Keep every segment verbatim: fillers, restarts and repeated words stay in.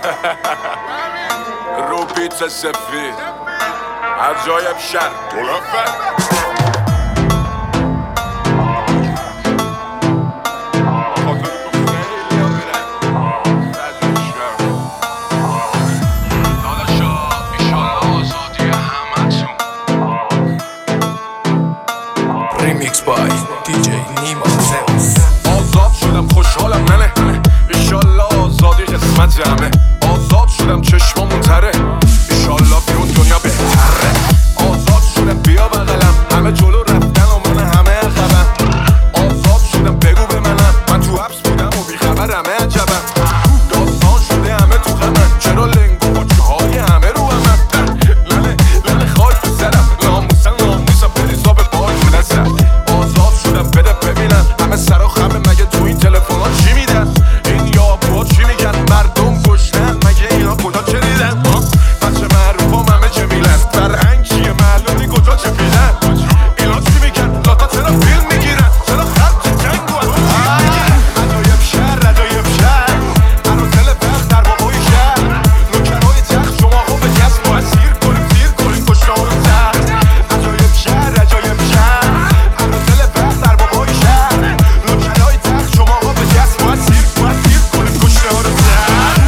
رو پیت سفید عجایب شر دولفه Remix by دی جی نیما زئوس. آزاد شدم خوشحالم ننه ایشالله آزادی قسمت همه. آزاد شدم چشمامون تره ایشالله بیرون دنیا بهتره. آزاد شدم بیا بغلم همه جلو رفتن و من همه عقبم. آزاد شدم بگو به منم من تو حبس بودم و بیخبر همه عجبم. داستان شده همه تو غمن چرا لنگو با چوهای همه رو همم. لنه لنه خاک تو سرم ناموسن ناموسم پلیسا به پای دستم. آزاد شدم بده ببینم همه سر و خمه مگه تو این تلفن ها چی میدن. این یابوها چی میگن مردم گشتن مگه اینا کجا چه دیدن. بچه معروف هم همه جمیلن فرهنگ چیه معلومی کجا چه پیدن. اینا چی میگن لاتا چرا فیلم میگیرن چرا خرج جنگ و از عجایب شهر عجایب شهر عروسل بخت در بابای شهر نوکرهای تخت شما ها به کسب و اسیر کنیم سیر کنیم کشتار و تخت. عجایب شهر عجایب شهر عروسل بخت در بابای شهر نوکرهای تخت شما ها به کسب و اسیر کنیم کشتار و تخت.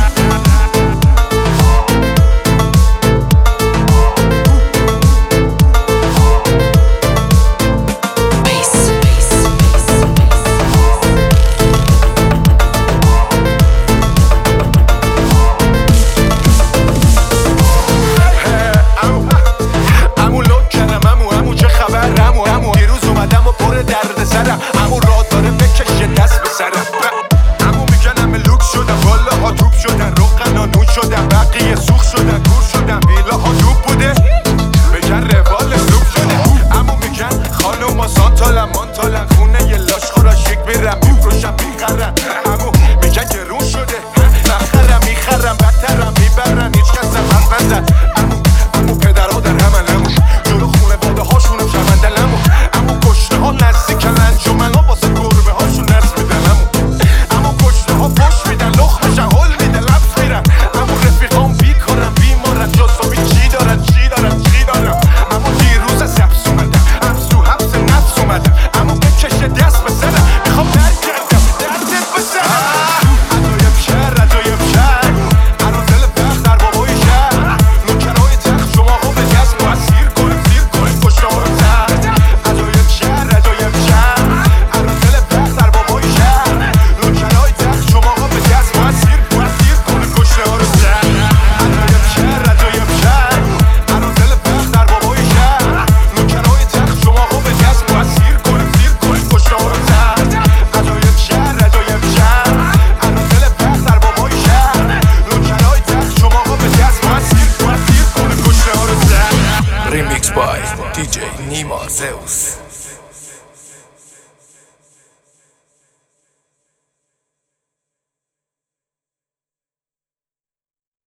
امو لوک کردم امو امو چه خبر امو امو دیروز اومدم و پر درد سرم امو راه داره بکشه دست به سرم. امو میگن همه لوک شدم والا ها توپ شدن روغن ها نون شدن بقیه سوخ شدن کور شدن ویلا ها توپ بوده بگن روال سوپ شده. امو میگن خانوم ها سانتالن مانتالن خونه یه لاش خورا شک برم میفروشم میخرم. امو میگن گرون شده نخرم میخرم بدترم میبرن هیچ کس هم حرف نزد. امو امو پدرها در همن امو جلو خونه باده هاشونم شوندن امو امو کشته ها نزدیکن انجمن ها واسه گربه هاشون نرس میدن امو امو کشته ها فش میدن لخمشن هل میدن لبس میرن. امو رفیقام بیکارن بیمارن جاسابی چی دارن چی دارن چی دارن. امو دیروز از حبس اومدم افزو حبس نفس اومدم امو بکشه دست به سرم میخوام برگردم دردت به سرم. عجایب شهر عجایب شهر عروسل بخت در بابای شهر نوکرهای تخت شما ها به کسب و اسیر کنیم سیر کنیم کشتار و تخت. عجایب شهر عجایب شهر عروسل بخت در بابای شهر نوکرهای تخت شما ها به کسب و اسیر اسیر کنیم کشتار و تخت. عجایب شهر عجایب شهر عروسل بخت در بابای شهر نوکرهای تخت شما ها به کسب و اسیر کنیم سیر کنیم کشتار و تخت. عجایب شهر عجایب شهر عروسل بخت در بابای شهر نوکرهای تخت شما ها به کسب و اسیر اسیر کنیم کشتار و تخت. Remix by دی جی نیما زئوس.